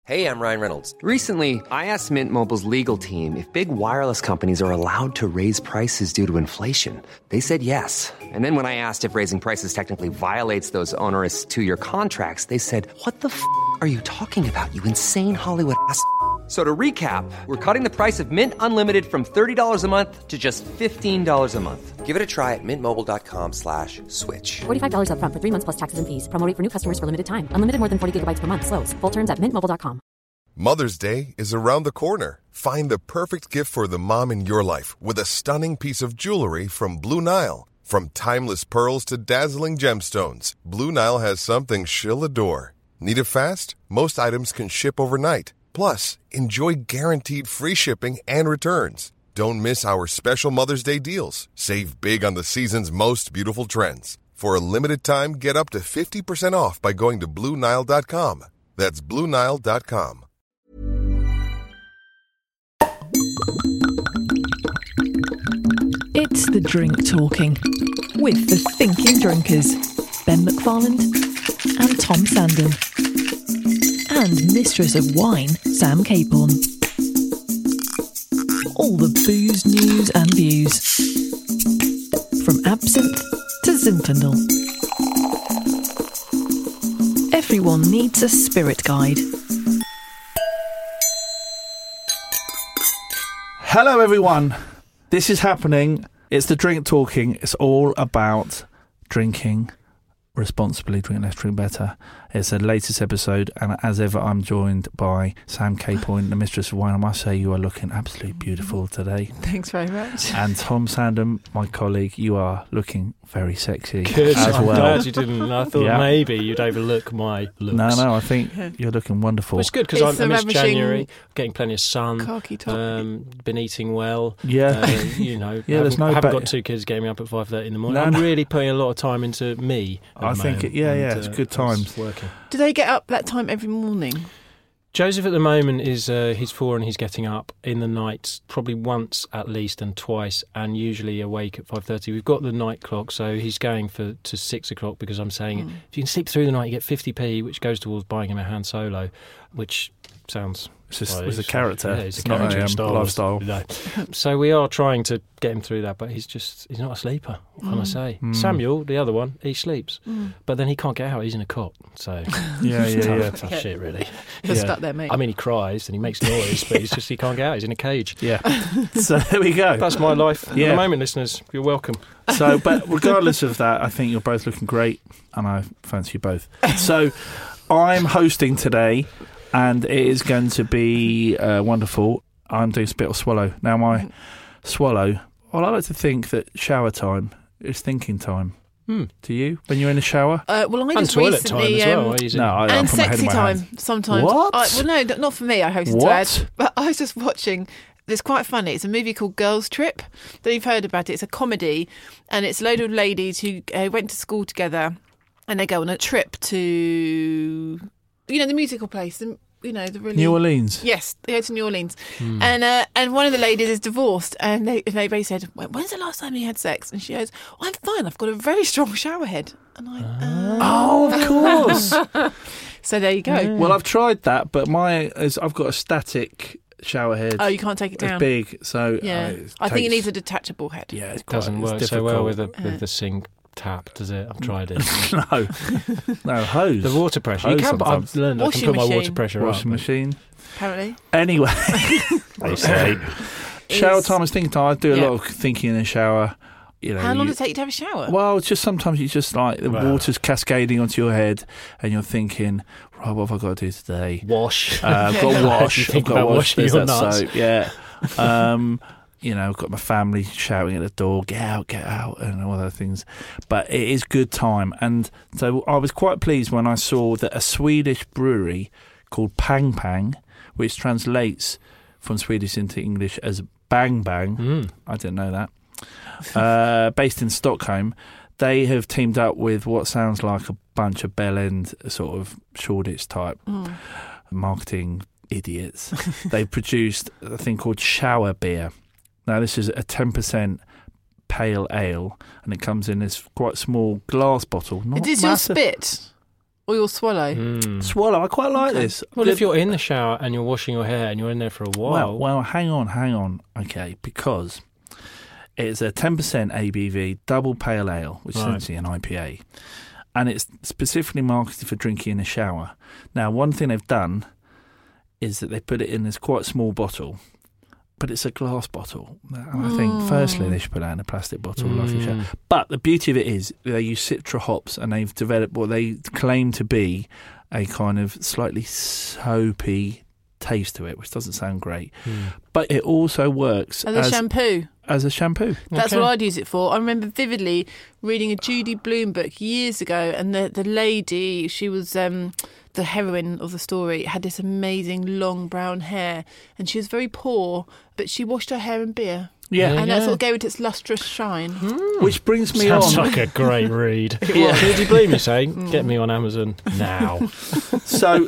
Hey, I'm Ryan Reynolds. Recently, I asked Mint Mobile's legal team if big wireless companies are allowed to raise prices due to inflation. They said yes. And then when I asked if raising prices technically violates those onerous two-year contracts, they said, "What the f*** are you talking about, you insane Hollywood ass?" So to recap, we're cutting the price of Mint Unlimited from $30 a month to just $15 a month. Give it a try at mintmobile.com/switch. $45 up front for 3 months plus taxes and fees. Promo rate for new customers for limited time. Unlimited more than 40 gigabytes per month. Slows full terms at mintmobile.com. Mother's Day is around the corner. Find the perfect gift for the mom in your life with a stunning piece of jewelry from Blue Nile. From timeless pearls to dazzling gemstones, Blue Nile has something she'll adore. Need it fast? Most items can ship overnight. Plus, enjoy guaranteed free shipping and returns. Don't miss our special Mother's Day deals. Save big on the season's most beautiful trends. For a limited time, get up to 50% off by going to BlueNile.com. That's BlueNile.com. It's The Drink Talking with the Thinking Drinkers, Ben McFarland and Tom Sandon, and Mistress of Wine, Sam Capon. All the booze, news and views, from absinthe to Zinfandel. Everyone needs a spirit guide. Hello everyone, this is happening. It's The Drink Talking. It's all about drinking responsibly, drink less, drink better. It's the latest episode, and as ever I'm joined by Sam Capon, the Mistress of Wine. I must say you are looking absolutely beautiful today. Thanks very much. And Tom Sandham, my colleague, you are looking very sexy. Good. As I'm well. glad you didn't. I thought maybe you'd overlook my looks. No, I think you're looking wonderful. Well, it's good because I missed January, getting plenty of sun, khaki top. been eating well. Yeah. You know, Yeah, I haven't got two kids getting me up at 5:30 in the morning. I'm really putting a lot of time into me. I think, it's good times. Working. Do they get up that time every morning? Joseph at the moment is he's 4 and he's getting up in the night probably once at least and twice, and usually awake at 5:30. We've got the night clock, so he's going to 6 o'clock because I'm saying if you can sleep through the night, you get 50p, which goes towards buying him a Han Solo, which sounds. It's a character. Yeah, it's not a lifestyle. No. So we are trying to get him through that, but he's not a sleeper. What can I say? Samuel, the other one, he sleeps, but then he can't get out. He's in a cot. So tough shit, really. You're stuck there, mate. I mean, he cries and he makes noise, but he can't get out. He's in a cage. Yeah. So there we go. That's my life at the moment, listeners. You're welcome. So, but regardless of that, I think you're both looking great, and I fancy you both. So, I'm hosting today, and it is going to be wonderful. I'm doing Spit or Swallow. Now, my swallow, well, I like to think that shower time is thinking time. Do you? When you're in the shower? Well, I and just toilet recently... time as well. and sexy time, sometimes. What? No, not for me, I hosted to add. But I was just watching... It's quite funny. It's a movie called Girls Trip. That you've heard about it. It's a comedy, and it's a load of ladies who went to school together, and they go on a trip to, the musical place. The really New Orleans. Yes, they go to New Orleans, and one of the ladies is divorced, and they basically said, "When's the last time you had sex?" And she goes, "I'm fine. I've got a very strong shower head." And of course. So there you go. Well, I've tried that, but I've got a static shower head. Oh, you can't take it down. It's big, so I think it needs a detachable head. Yeah, it doesn't work so well with the sink tap, does it? I've tried it. No hose. The water pressure. I've learned I can put my water pressure up. Washing machine. Apparently. Anyway, they say shower time is thinking time. I do a lot of thinking in the shower. How long does it take you to have a shower? Well, it's just sometimes you just like the water's cascading onto your head, and you're thinking, right, what have I got to do today? Wash. I've got to wash. I've got to wash. There's Your that nuts. soap. Yeah. I've got my family shouting at the door, get out, and all those things. But it is good time. And so I was quite pleased when I saw that a Swedish brewery called Pang Pang, which translates from Swedish into English as Bang Bang. I didn't know that. Based in Stockholm, they have teamed up with what sounds like a bunch of Bell End sort of Shoreditch type marketing idiots. They've produced a thing called Shower Beer. Now, this is a 10% pale ale, and it comes in this quite small glass bottle. It is your spit. Or you'll swallow. Swallow. I quite like this. Well, if you're in the shower and you're washing your hair and you're in there for a while... Well, hang on. Okay, because it's a 10% ABV double pale ale, which is essentially an IPA. And it's specifically marketed for drinking in the shower. Now, one thing they've done is that they put it in this quite small bottle, but it's a glass bottle. And I think, firstly, they should put that in a plastic bottle. But the beauty of it is they use Citra hops, and they've developed what they claim to be a kind of slightly soapy taste to it, which doesn't sound great. But it also works as a shampoo. As a shampoo. That's what I'd use it for. I remember vividly reading a Judy Blume book years ago, and the lady, she was the heroine of the story, had this amazing long brown hair, and she was very poor, but she washed her hair in beer. And that sort of gave it its lustrous shine. Which brings me Sounds on. like a great read. Judy Blume, you say? Get me on Amazon now. So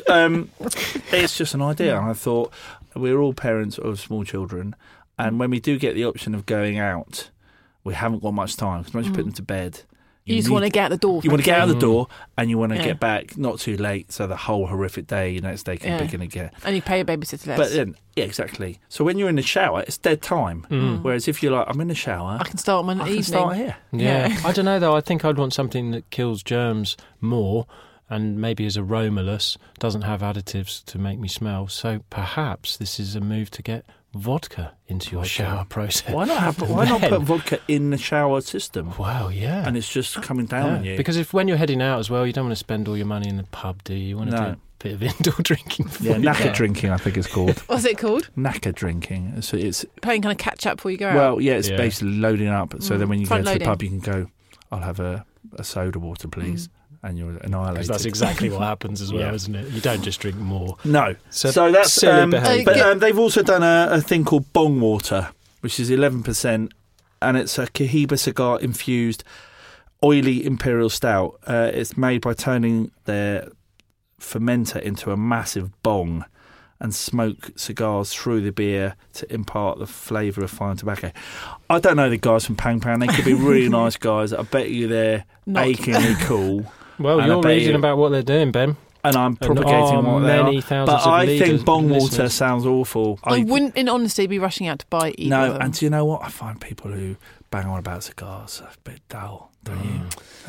it's just an idea. And I thought, we're all parents of small children, and when we do get the option of going out, we haven't got much time, because once you put them to bed... You just want to get out the door. You want to get out the door, and you want to get back not too late, so the whole horrific day, next day can begin again. And you pay a babysitter less. But then, exactly. So when you're in the shower, it's dead time. Whereas if you're like, I'm in the shower, I can start my evening. I can start here. Yeah. I don't know, though. I think I'd want something that kills germs more and maybe is aromaless, doesn't have additives to make me smell. So perhaps this is a move to get vodka into your shower process. Why not put vodka in the shower system? Wow, yeah. And it's just coming down on you. Because when you're heading out as well, you don't want to spend all your money in the pub, do you? You want to do a bit of indoor drinking. Knacker drinking, I think it's called. What's it called? Knacker drinking. So it's playing kind of catch up before you go out. Well, it's basically loading up. So then when you Front go to the loading. pub, you can go, I'll have a soda water, please. And you're annihilated. Because that's exactly what happens as well, isn't it? You don't just drink more. No. So that's silly behaviour. But they've also done a thing called bong water, which is 11%, and it's a Cohiba cigar infused oily imperial stout. It's made by turning their fermenter into a massive bong and smoke cigars through the beer to impart the flavour of fine tobacco. I don't know the guys from Pang Pang. They could be really nice guys. I bet you they're achingly cool. Well, you're reading about what they're doing, Ben. And I'm propagating what they are. But I think bong water sounds awful. I wouldn't, in honesty, be rushing out to buy either. No, of them. and do you know what? I find people who bang on about cigars a bit dull, don't you?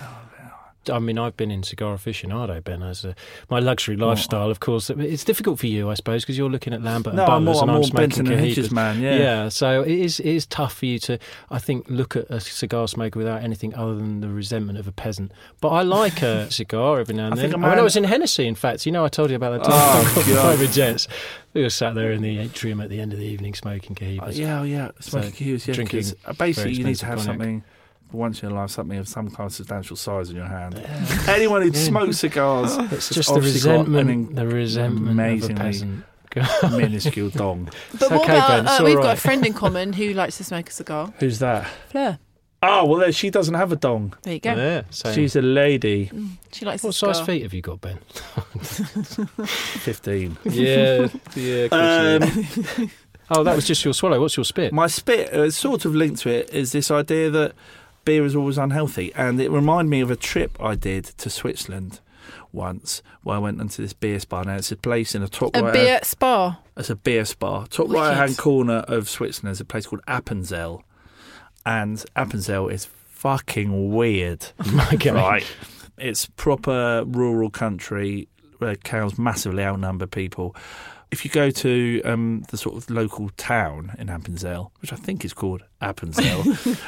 I mean, I've been in cigar aficionado, Ben, as my luxury lifestyle, of course. It's difficult for you, I suppose, because you're looking at Lambert and Butlers, and I'm smoking Benton and Hedges, man. Yeah, so it is tough for you to, I think, look at a cigar smoker without anything other than the resentment of a peasant. But I like a cigar every now and then. When I was in Hennessy, in fact, I told you about that time. Private jets. We were sat there in the atrium at the end of the evening smoking Cohibas. Smoking Cohibas. Drinking. Basically, you need to have something. Once in your life, something of some kind of substantial size in your hand. Anyone who smokes cigars, it's just the resentment of a peasant. Minuscule dong. But what about, we've got a friend in common who likes to smoke a cigar. Who's that? Fleur. Oh, well, she doesn't have a dong. There you go. Yeah, she's a lady. She likes What size feet have you got, Ben? 15. Yeah. Oh, that was just your swallow. What's your spit? My spit, sort of linked to it, is this idea that beer is always unhealthy. And it reminded me of a trip I did to Switzerland once, where I went into this beer spa. Now, it's a place in the top right... A beer spa? It's a beer spa. Top right-hand corner of Switzerland is a place called Appenzell. And Appenzell is fucking weird. Okay. Right. It's proper rural country where cows massively outnumber people. If you go to the sort of local town in Appenzell, which I think is called Appenzell,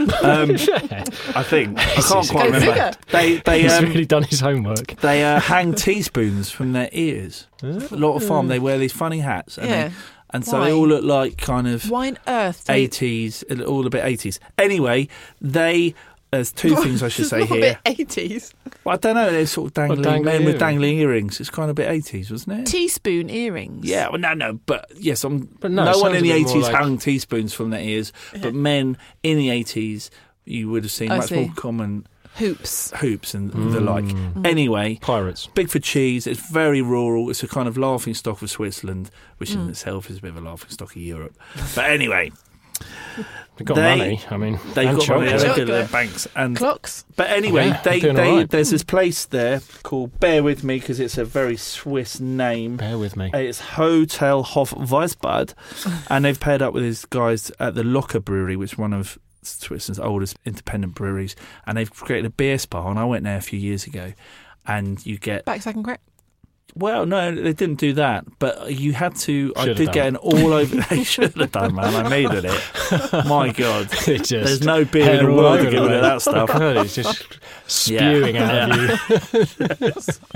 I can't quite remember. He's really done his homework. They hang teaspoons from their ears. A lot of farm. They wear these funny hats, and so they all look like kind of why on earth 80s, all a bit 80s. Anyway, there's two things I should say here. A bit 80s. Well, I don't know. They're sort of dangling men with dangling earrings. It's kind of a bit 80s, wasn't it? Teaspoon earrings. Yeah, well, no. But yes, no it one in the 80s like... hung teaspoons from their ears. But men in the 80s, you would have seen much more common hoops and the like. Anyway, pirates. Big for cheese. It's very rural. It's a kind of laughing stock of Switzerland, which in itself is a bit of a laughing stock of Europe. But anyway. They've got money. I mean, they've and got money. chocolate. They're good at their banks and Clocks. But anyway, Yeah, doing all right. there's this place there called, bear with me because it's a very Swiss name. Bear with me. It's Hotel Hof Weisbad, and they've paired up with these guys at the Locker Brewery, which is one of Switzerland's oldest independent breweries, and they've created a beer spa, and I went there a few years ago, and you get... Back second crack. Well, no, they didn't do that, but you had to... I Should've did done. get an all-over... They should have done, man. I needed it. My God. It just There's no beer in hair the all world over that can do it. that stuff. God, it's just spewing out of you.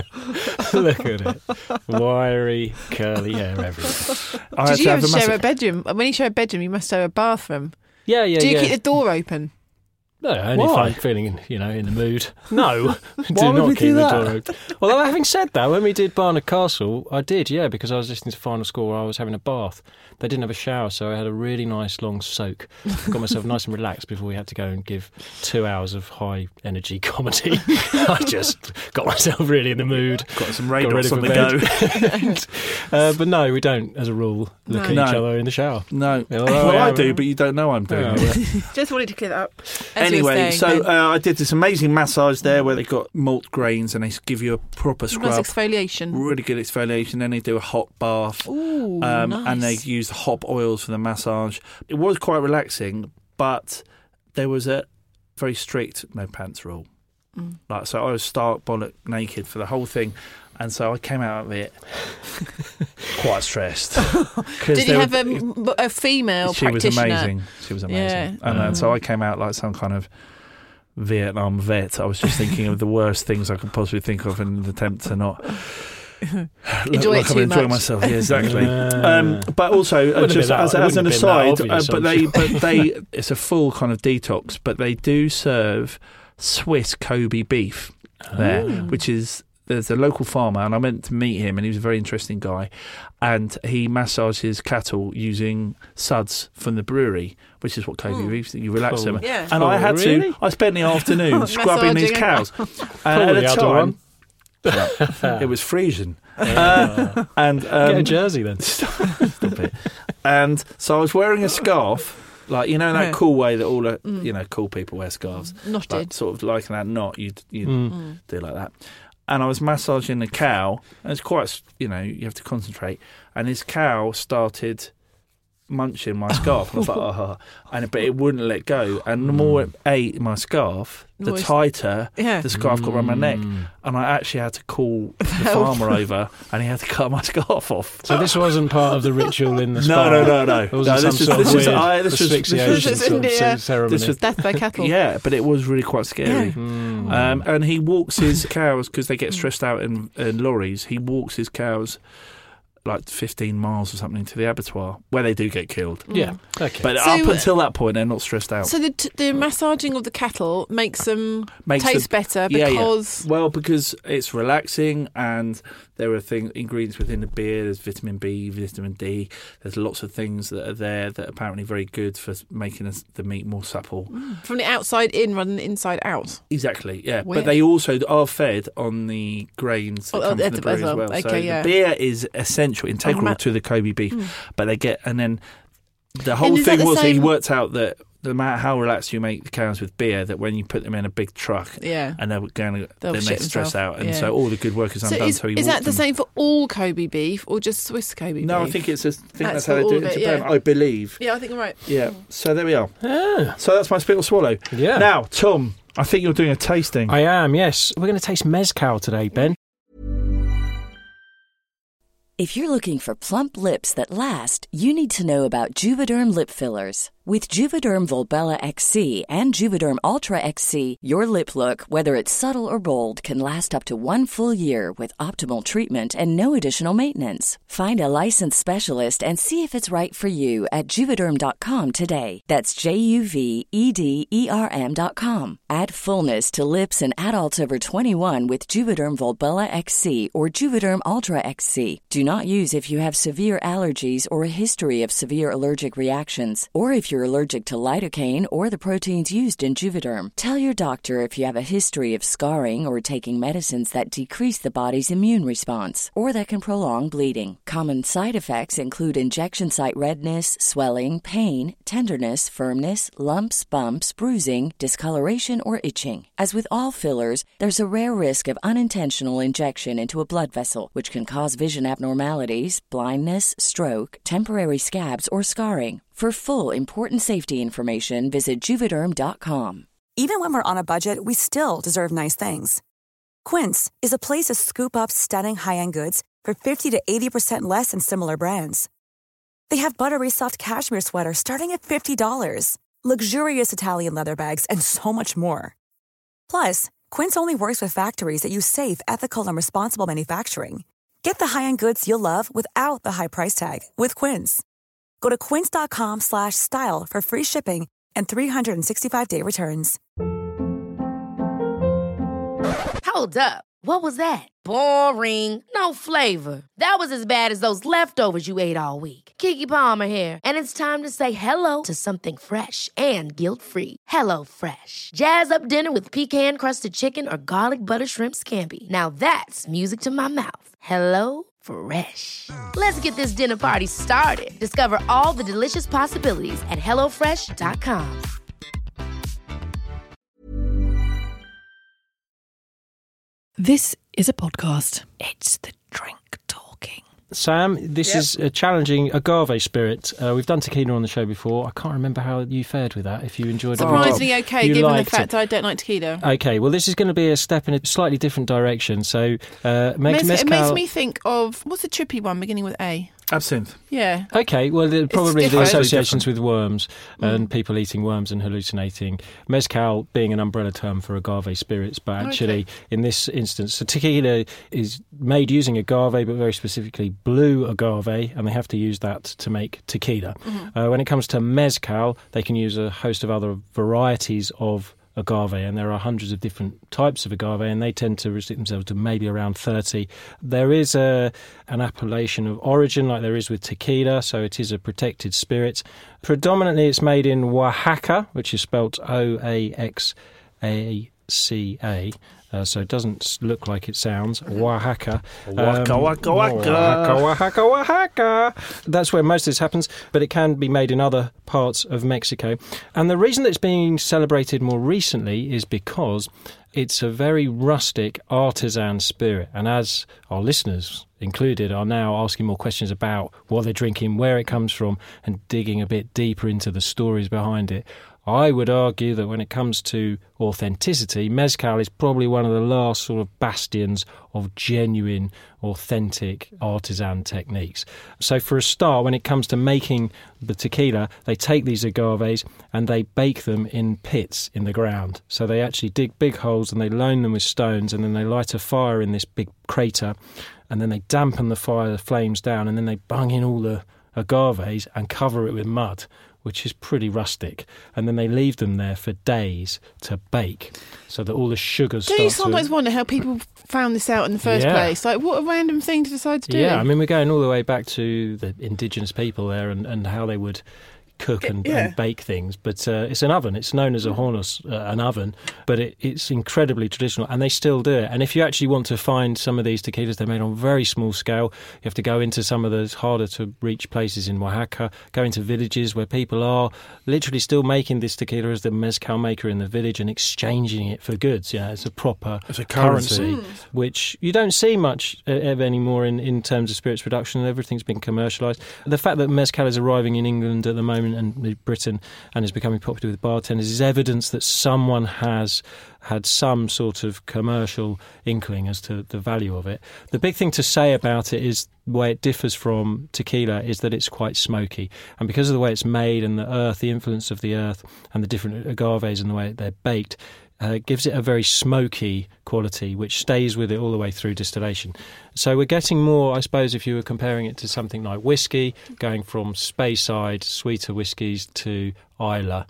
Look at it. Wiry, curly hair everywhere. I had Did to you have ever a share massive- a bedroom? When you share a bedroom, you must share a bathroom. Yeah, yeah, Do you yeah. keep the door open? No, only if Why? I'm feeling, in the mood. No, do Why would not we keep do the that? door open. Well, having said that, when we did Barnard Castle, I did, yeah, because I was listening to Final Score where I was having a bath. They didn't have a shower, so I had a really nice long soak. Got myself nice and relaxed before we had to go and give 2 hours of high energy comedy. I just got myself really in the mood. Got some Got radars rid on of the a go. but no, we don't, as a rule, look at No. each other in the shower. No. Yeah, Well, I yeah, do, well. but you don't know I'm doing Yeah, it. Just wanted to clear that up. As you were Anyway, saying, so Ben. I did this amazing massage there where they got malt grains and they give you a proper Nice scrub. exfoliation. Really good exfoliation. Then they do a hot bath. Ooh, And they nice. use hop oils for the massage. It was quite relaxing, but there was a very strict no pants rule. Like, so I was stark bollock naked for the whole thing, and so I came out of it quite stressed. Did you have a female She was practitioner? amazing. She was amazing. Yeah. And so I came out like some kind of Vietnam vet. I was just thinking of the worst things I could possibly think of in an attempt to not Enjoy it I'm too enjoying much. myself. Yeah, exactly. But also, Wouldn't have just been that- as an wouldn't have been that aside, obvious, but I'm they it's a full kind of detox. But they do serve Swiss Kobe beef there, which is. There's a local farmer, and I went to meet him, and he was a very interesting guy. And he massages cattle using suds from the brewery, which is what Kobe beef. You relax Cool. them. Yeah. And I had Really? to. I spent the afternoon scrubbing these Massaging. cows. And Pull at the the other time, it was Frisian. And Get a jersey then. Stop it. And so I was wearing a scarf, like, in that cool way that all cool people wear scarves. Knotted. Like, sort of like that knot, you do like that. And I was massaging the cow, and it's quite, you have to concentrate. And this cow started munching my scarf. And I was like, but it wouldn't let go. And the more it ate my scarf, the More- tighter Yeah. the scarf got around my neck. And I actually had to call the farmer over, and he had to cut my scarf off. So this wasn't part of the ritual in the spa? No. It wasn't this some sort of was weird this asphyxiation was- sort of yeah. ceremony. This was- Death by cattle. Yeah, but it was really quite scary. Yeah. And he walks his cows, because they get stressed out in lorries, he walks his cows like 15 miles or something to the abattoir, where they do get killed. Yeah, okay. But So- up until that point, they're not stressed out. So the massaging of the cattle makes them Makes taste them- better Yeah, yeah. because Well, because it's relaxing, and there are ingredients within the beer. There's vitamin B, vitamin D. There's lots of things that are there that are apparently very good for making the meat more supple. from the outside in rather than the inside out. Exactly, yeah. Weird. But they also are fed on the grains that Oh, come from as the brewery as well. well. So Okay, yeah. the beer is essential, integral to the Kobe beef. But they get, and then the whole is that thing the was he same- worked out that no matter how relaxed you make the cows with beer, that when you put them in a big truck, Yeah. and they're going, They'll then they shit stress themselves, out, and yeah. so all the good work is So undone. is so he that walked the them. same for all Kobe beef or just Swiss Kobe beef? No, I think that's That's how for they do all it of in it, Japan. yeah. I believe. Yeah, I think you're right. Yeah. So there we are. Ah, So that's my spit or swallow. Yeah. Now, Tom, I think you're doing a tasting. I am, yes. We're going to taste mezcal today, Ben. If you're looking for plump lips that last, you need to know about Juvederm lip fillers. With Juvederm Volbella XC and Juvederm Ultra XC, your lip look, whether it's subtle or bold, can last up to 1 full year with optimal treatment and no additional maintenance. Find a licensed specialist and see if it's right for you at Juvederm.com today. That's JUVEDERM.com. Add fullness to lips in adults over 21 with Juvederm Volbella XC or Juvederm Ultra XC. Do not use if you have severe allergies or a history of severe allergic reactions, or if you're allergic to lidocaine or the proteins used in Juvederm. Tell your doctor if you have a history of scarring or taking medicines that decrease the body's immune response or that can prolong bleeding. Common side effects include injection site redness, swelling, pain, tenderness, firmness, lumps, bumps, bruising, discoloration, or itching. As with all fillers, there's a rare risk of unintentional injection into a blood vessel, which can cause vision abnormalities, blindness, stroke, temporary scabs, or scarring. For full, important safety information, visit Juvederm.com. Even when we're on a budget, we still deserve nice things. Quince is a place to scoop up stunning high-end goods for 50 to 80% less than similar brands. They have buttery soft cashmere sweaters starting at $50, luxurious Italian leather bags, and so much more. Plus, Quince only works with factories that use safe, ethical, and responsible manufacturing. Get the high-end goods you'll love without the high price tag with Quince. Go to quince.com/style for free shipping and 365-day returns. Hold up. What was that? Boring. No flavor. That was as bad as those leftovers you ate all week. Keke Palmer here, and it's time to say hello to something fresh and guilt-free. HelloFresh. Jazz up dinner with pecan-crusted chicken or garlic butter shrimp scampi. Now that's music to my mouth. HelloFresh. Let's get this dinner party started. Discover all the delicious possibilities at HelloFresh.com. This is a podcast. It's the Drink Talking. Sam, this is a challenging agave spirit. We've done tequila on the show before. I can't remember how you fared with that, if you enjoyed it. Surprisingly okay, given the fact I don't like tequila. Okay, well, this is going to be a step in a slightly different direction. So, it makes me think of, what's the trippy one beginning with A? Absinthe. Yeah. Okay, well, probably the associations with worms and people eating worms and hallucinating. Mezcal being an umbrella term for agave spirits, but actually, in this instance, so tequila is made using agave, but very specifically blue agave, and they have to use that to make tequila. When it comes to mezcal, they can use a host of other varieties of agave, and there are hundreds of different types of agave, and they tend to restrict themselves to maybe around 30. There is an appellation of origin like there is with tequila, so it is a protected spirit. Predominantly it's made in Oaxaca, which is spelt Oaxaca. So it doesn't look like it sounds. Oaxaca. Oaxaca. That's where most of this happens, but it can be made in other parts of Mexico. And the reason that it's being celebrated more recently is because it's a very rustic artisan spirit. And as our listeners included are now asking more questions about what they're drinking, where it comes from, and digging a bit deeper into the stories behind it, I would argue that when it comes to authenticity, mezcal is probably one of the last sort of bastions of genuine, authentic artisan techniques. So for a start, when it comes to making the tequila, they take these agaves and they bake them in pits in the ground. So they actually dig big holes and they load them with stones, and then they light a fire in this big crater, and then they dampen the fire, the flames down, and then they bung in all the agaves and cover it with mud, which is pretty rustic, and then they leave them there for days to bake so that all the sugars start to... Do you sometimes wonder how people found this out in the first place? Like, what a random thing to decide to do. Yeah, I mean, we're going all the way back to the indigenous people there and how they would cook and bake things, but it's an oven. It's known as a hornos, an oven, but it's incredibly traditional, and they still do it. And if you actually want to find some of these tequilas, they're made on very small scale. You have to go into some of those harder to reach places in Oaxaca, go into villages where people are literally still making this tequila as the mezcal maker in the village and exchanging it for goods. Yeah, it's a proper currency, which you don't see much anymore in terms of spirits production. Everything's been commercialised. The fact that mezcal is arriving in England at the moment and Britain and is becoming popular with bartenders is evidence that someone has had some sort of commercial inkling as to the value of it. The big thing to say about it is the way it differs from tequila is that it's quite smoky, and because of the way it's made and the earth, the influence of the earth and the different agaves and the way they're baked, gives it a very smoky quality which stays with it all the way through distillation. So we're getting more, I suppose, if you were comparing it to something like whiskey, going from Speyside sweeter whiskies to Islay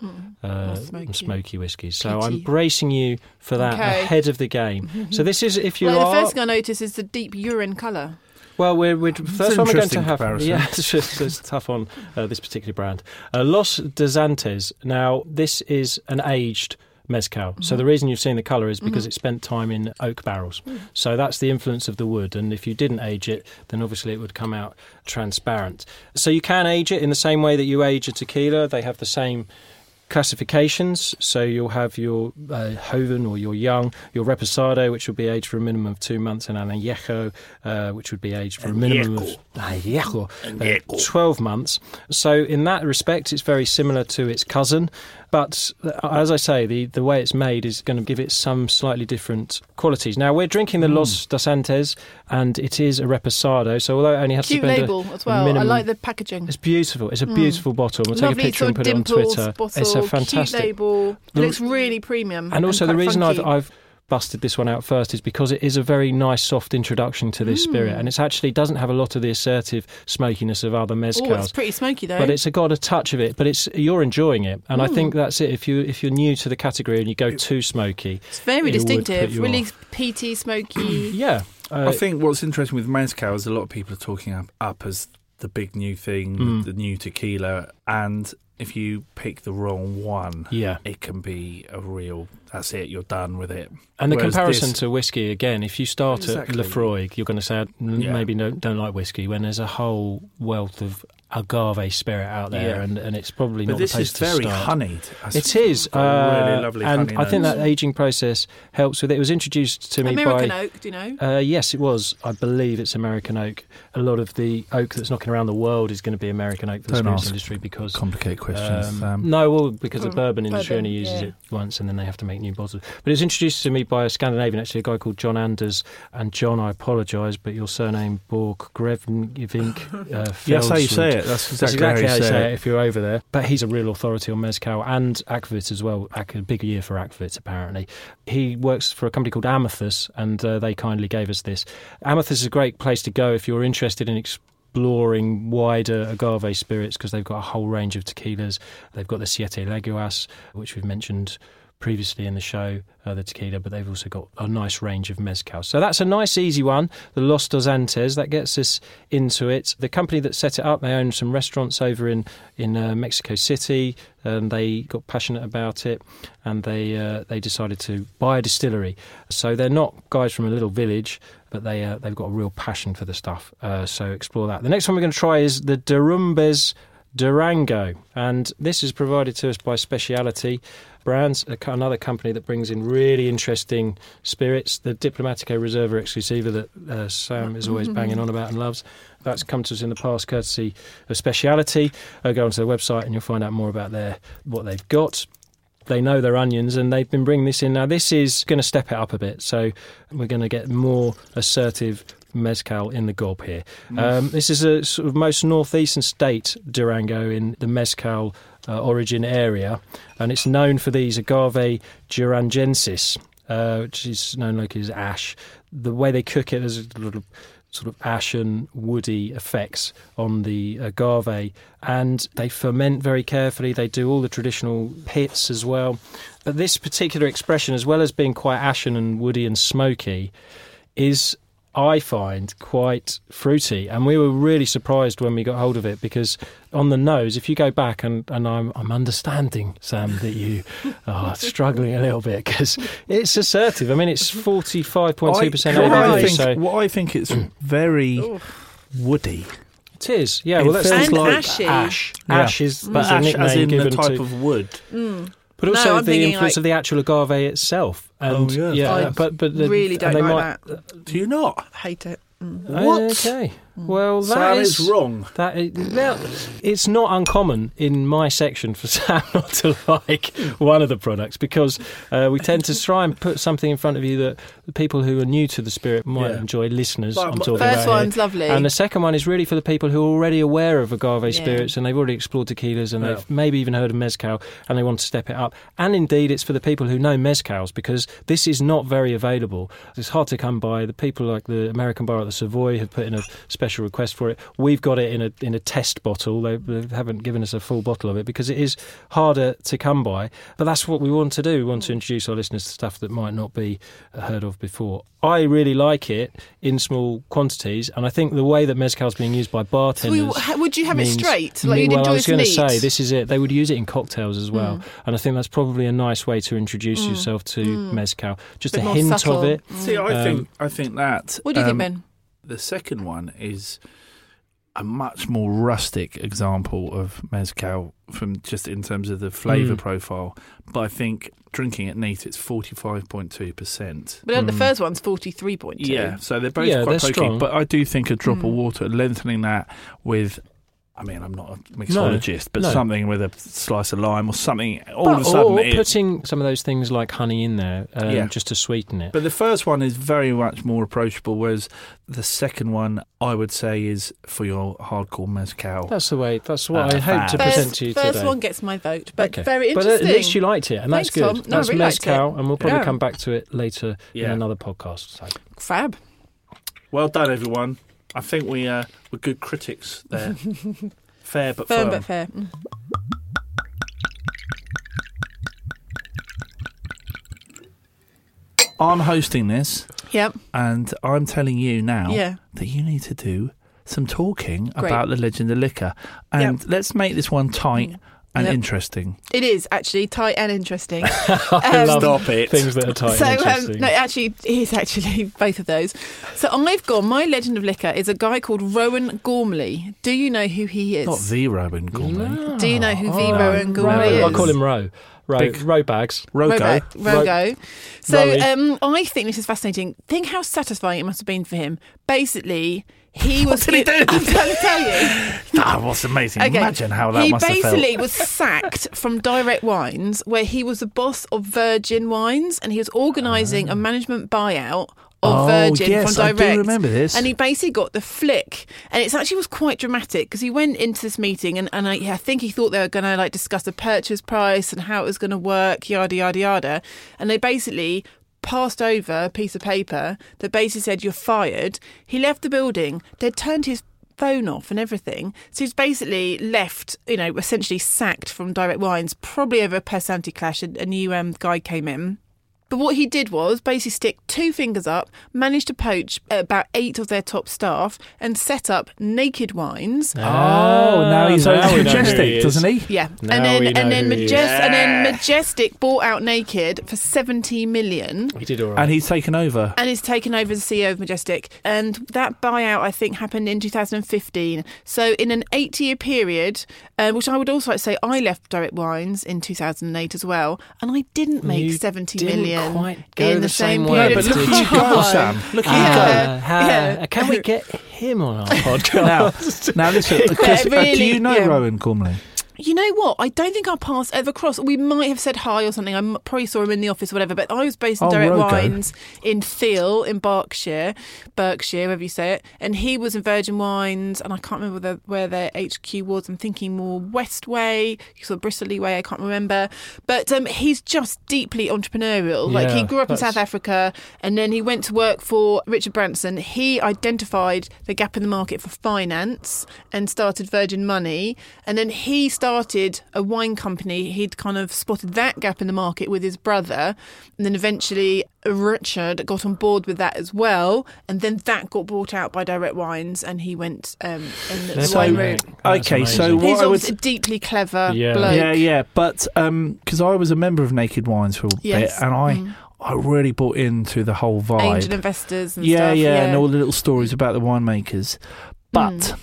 smoky whiskies. So I'm bracing you for that ahead of the game. So this is, if you the first thing I notice is the deep urine colour. Well, first one we're going to have. Comparison. Yeah, it's tough on this particular brand. Los Desantes. Now, this is an aged mezcal. So the reason you've seen the colour is because it spent time in oak barrels. So that's the influence of the wood. And if you didn't age it, then obviously it would come out transparent. So you can age it in the same way that you age a tequila. They have the same classifications. So you'll have your Joven or your young, your Reposado, which will be aged for a minimum of 2 months, and an Añejo, which would be aged for a minimum of 12 months. So in that respect, it's very similar to its cousin. But as I say, the way it's made is going to give it some slightly different qualities. Now, we're drinking the Los Desantes, and it is a Reposado. So although it only has cute to spend label as well. minimum, I like the packaging. It's beautiful. It's a beautiful bottle. We'll Lovely take a picture and put it on Twitter. Bottle, it's a fantastic cute label. It looks really premium. And also the reason funky. I've busted this one out first is because it is a very nice soft introduction to this spirit, and it actually doesn't have a lot of the assertive smokiness of other mezcals. Oh, it's pretty smoky though. But it's got a touch of it, but you're enjoying it, and I think that's it. If you're new to the category and you go too smoky, it's very distinctive, really off. peaty, smoky. Yeah. I think what's interesting with mezcal is a lot of people are talking up as the big new thing, the new tequila, and if you pick the wrong one, it can be a real, that's it, you're done with it. And the comparison to whiskey, again, if you start at Exactly. Laphroaig, you're going to say, maybe don't like whiskey, when there's a whole wealth of agave spirit out there, and it's probably not the place to start. But this is very honeyed. It is. Really lovely and honey I think notes. that aging process helps with it. It was introduced to me American by... oak, do you know? Yes, it was. I believe it's American oak. A lot of the oak that's knocking around the world is going to be American oak for the Don't spirits ask industry because... Complicated questions. No, well, because the bourbon industry only uses it once and then they have to make new bottles. But it was introduced to me by a Scandinavian, actually, a guy called John Anders. And John, I apologise, but your surname, Borg-Grevink Yes, how you say it. That's exactly how you say it if you're over there. But he's a real authority on mezcal and aquavit as well. A big year for aquavit, apparently. He works for a company called Amathus, and they kindly gave us this. Amathus is a great place to go if you're interested in exploring wider agave spirits, because they've got a whole range of tequilas. They've got the Siete Leguas, which we've mentioned previously in the show, the tequila, but they've also got a nice range of mezcals. So that's a nice, easy one, the Los Desantes. That gets us into it. The company that set it up, they own some restaurants over in Mexico City, and they got passionate about it, and they decided to buy a distillery. So they're not guys from a little village, but they've got a real passion for the stuff. So explore that. The next one we're going to try is the Derumbes Durango, and this is provided to us by Speciality Brands, another company that brings in really interesting spirits. The Diplomatico Reserva Exclusiva that Sam is always banging on about and loves. That's come to us in the past courtesy of Speciality. Go onto their website and you'll find out more about what they've got. They know their onions, and they've been bringing this in. Now, this is going to step it up a bit, so we're going to get more assertive mezcal in the gob here. This is a sort of most northeastern state, Durango, in the mezcal origin area, and it's known for these agave durangensis, which is known like as ash. The way they cook it, there's a little sort of ashen, woody effects on the agave, and they ferment very carefully. They do all the traditional pits as well. But this particular expression, as well as being quite ashen and woody and smoky, is, I find, quite fruity. And we were really surprised when we got hold of it, because on the nose, if you go back, and I'm understanding, Sam, that you are struggling a little bit, because it's assertive. I mean, it's 45.2% ABV. What I think it's very woody. It is, yeah. It Well, that's feels like ashy. ash. Yeah. Ash is, But is a ash nickname as in given the type to, of wood. but also No, I'm the thinking influence like- of the actual agave itself. And, I but really don't and they like might, that. Do you not? Hate it. What? Okay. Well, Sam that is wrong. Now, it's not uncommon in my section for Sam not to like one of the products, because we tend to try and put something in front of you that the people who are new to the spirit might enjoy. Listeners, Like, I'm talking First about one's here. lovely. And the second one is really for the people who are already aware of agave spirits, and they've already explored tequilas, and they've maybe even heard of mezcal, and they want to step it up. And indeed, it's for the people who know mezcals, because this is not very available. It's hard to come by. The people like the American Bar at the Savoy have put in a special special request for it. We've got it in a test bottle. They haven't given us a full bottle of it because it is harder to come by. But that's what we want to do. We want to introduce our listeners to stuff that might not be heard of before. I really like it in small quantities, and I think the way that mezcal's being used by bartenders. So would you have it straight? Like I was going to say, this is it. They would use it in cocktails as well, and I think that's probably a nice way to introduce yourself to mezcal. Just a hint subtle of it. See, I think that. What do you think, Ben? The second one is a much more rustic example of mezcal from just in terms of the flavour profile. But I think drinking it neat, it's 45.2%. But the first one's 43.2. Yeah, so they're both quite poky. strong. But I do think a drop of water, lengthening that with... I mean, I'm not a mixologist, but something with a slice of lime or something. All of a sudden, or putting some of those things like honey in there, just to sweeten it. But the first one is very much more approachable, whereas the second one, I would say, is for your hardcore mezcal. That's the way. That's what I hope to present to you today. First one gets my vote, but very interesting. But at least you liked it, and that's Thanks, good. Tom. No, that's I really liked mezcal, it. and we'll probably come back to it later in another podcast. So. Fab. Well done, everyone. I think we're good critics there. Fair but firm. But fair. I'm hosting this. Yep. And I'm telling you now that you need to do some talking about the Legend of Liquor. And let's make this one tight and interesting. It is actually tight and interesting. Stop it. Things that are tight and interesting. No, actually, it is actually both of those. So I've gone, my Legend of Liquor is a guy called Rowan Gormley. Do you know who he is? Not the Rowan Gormley. No. Do you know who the Rowan Gormley is? I call him Ro. Row bags. Rogo. So I think this is fascinating. Think how satisfying it must have been for him. Basically, he was... What did he do? I'm trying to tell you. That was amazing. Okay. Imagine how that must have felt. He basically was sacked from Direct Wines, where he was the boss of Virgin Wines, and he was organising a management buyout of Virgin from Direct. I do remember this. And he basically got the flick. And it actually was quite dramatic because he went into this meeting and I think he thought they were going to discuss the purchase price and how it was going to work, yada, yada, yada. And they basically passed over a piece of paper that basically said, "You're fired." He left the building. They'd turned his phone off and everything. So he's basically left, essentially sacked from Direct Wines, probably over a personality clash. A new guy came in. But what he did was basically stick two fingers up, managed to poach about 8 of their top staff and set up Naked Wines. Now he's Majestic, doesn't he? Yeah. And then Majestic bought out Naked for 70 million. He did all right. And he's taken over. And he's taken over as CEO of Majestic. And that buyout, I think, happened in 2015. So in an 8-year period, which I would also like to say, I left Direct Wines in 2008 as well, and I didn't make 70 million. Quite go in the same period. No, but look at you go, Sam. Look at you go. Can we get him on our podcast? now listen, do you know Rowan Gormley? You know what? I don't think our paths ever crossed. We might have said hi or something. I probably saw him in the office or whatever. But I was based in Direct Wines in Thiel in Berkshire, whatever you say it. And he was in Virgin Wines, and I can't remember where their HQ was. I'm thinking more West Way, sort of Bristol Way. I can't remember. But he's just deeply entrepreneurial. Like he grew up in South Africa, and then he went to work for Richard Branson. He identified the gap in the market for finance and started Virgin Money, and then he started a wine company. He'd kind of spotted that gap in the market with his brother, and then eventually Richard got on board with that as well, and then that got bought out by Direct Wines, and he went in the wine route. Okay, so what he's I would... a deeply clever bloke. Yeah, but because I was a member of Naked Wines for a bit, and I really bought into the whole vibe. Angel investors and stuff. Yeah, and all the little stories about the winemakers. But,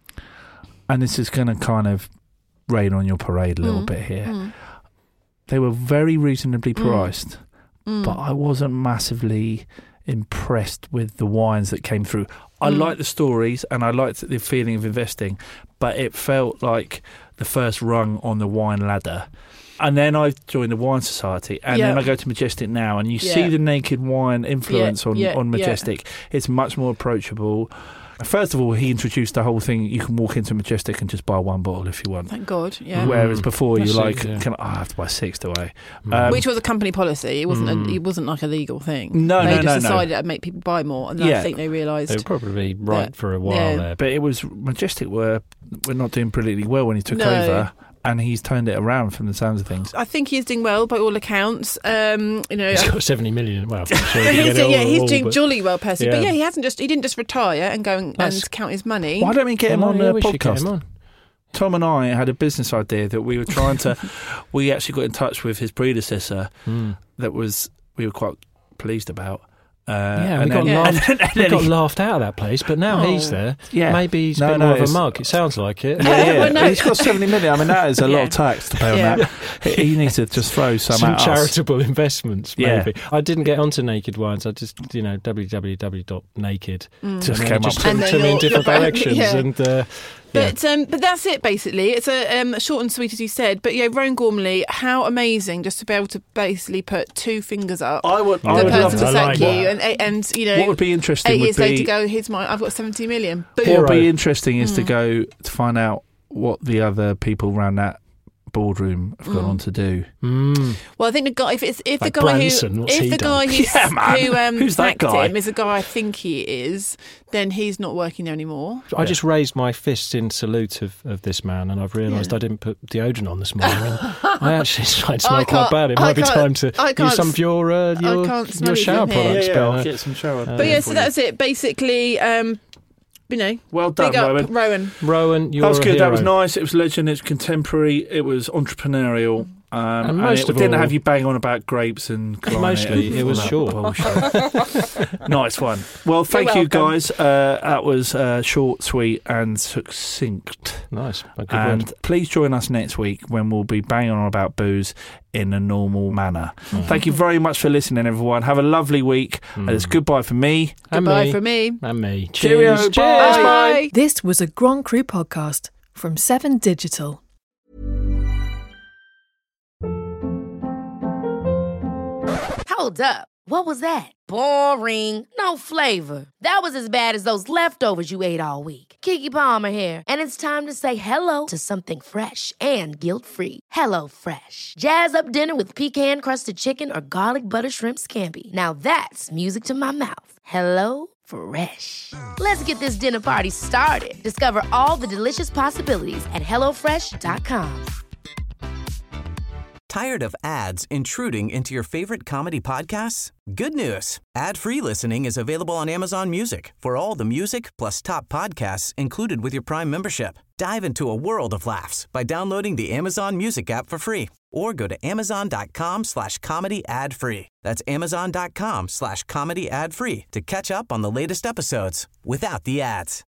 and this is going to kind of rain on your parade a little bit here. They were very reasonably priced, but I wasn't massively impressed with the wines that came through. I liked the stories and I liked the feeling of investing, but it felt like the first rung on the wine ladder. And then I joined the Wine Society, and then I go to Majestic now, and you see the Naked Wine influence on Majestic. It's much more approachable. First of all, he introduced the whole thing. You can walk into Majestic and just buy one bottle if you want. Thank God, yeah. Whereas before, you're like, yeah. I have to buy 6, do I? Which was a company policy. It wasn't. It wasn't like a legal thing. No, they no, just no. decided to make people buy more, and I think they realised They were probably right for a while there. But it was Majestic were not doing brilliantly well when he took over. And he's turned it around from the sounds of things. I think he's doing well by all accounts. He's got 70 million. Well, I'm sure he's doing jolly well, Percy. Yeah. But he didn't just retire and go and count his money. Why don't we get him on the we should get podcast? him on. Tom and I had a business idea that we were trying to. We actually got in touch with his predecessor. We were quite pleased about. We got laughed out of that place, but now he's there. Yeah. Maybe he's a bit more of a mug. It sounds like it. He's got 70 million. I mean, that is a lot of tax to pay on that. He needs to just throw some at charitable investments, maybe. Yeah. I didn't get onto Naked Wines. I just, www.naked. Just came up took me in different directions. Yeah. And But that's it basically. It's a short and sweet, as you said. But Rowan Gormley, how amazing just to be able to basically put 2 fingers up. I would the person love to that. sack you, and what would be interesting 8 years would be, later go, here's my. I've got 70 million. Boom. What would be interesting is to go to find out what the other people around that boardroom have gone on to do. Well, I think the guy, if Like the guy Branson, who, what's if he the guy done? who's Who's that sacked guy? him is a guy I think he is, then he's not working there anymore. I just raised my fist in salute of this man, and I've realised I didn't put deodorant on this morning. And I actually started to smell quite bad. It might be time to use some of your shower products. I'll get some shower. But so that's it. Basically, well done, big up, Rowan. Rowan, you're That was a good. hero. That was nice. It was legend. It's contemporary. It was entrepreneurial. And and most it of didn't all- have you bang on about grapes and climate. Mostly, and it was all that short. bullshit. Nice one. Well, thank you guys. That was short, sweet, and succinct. Nice. A good And word. please join us next week when we'll be banging on about booze in a normal manner. Thank you very much for listening, everyone. Have a lovely week. And it's goodbye from me. Goodbye from me. And me. Cheerio. Cheers. Bye. Bye. This was a Grand Cru podcast from 7 Digital. Hold up. What was that? Boring. No flavor. That was as bad as those leftovers you ate all week. Keke Palmer here, and it's time to say hello to something fresh and guilt-free. Hello Fresh. Jazz up dinner with pecan-crusted chicken or garlic butter shrimp scampi. Now that's music to my mouth. Hello Fresh. Let's get this dinner party started. Discover all the delicious possibilities at hellofresh.com. Tired of ads intruding into your favorite comedy podcasts? Good news. Ad-free listening is available on Amazon Music for all the music plus top podcasts included with your Prime membership. Dive into a world of laughs by downloading the Amazon Music app for free or go to amazon.com/comedy ad-free. That's amazon.com/comedy ad-free to catch up on the latest episodes without the ads.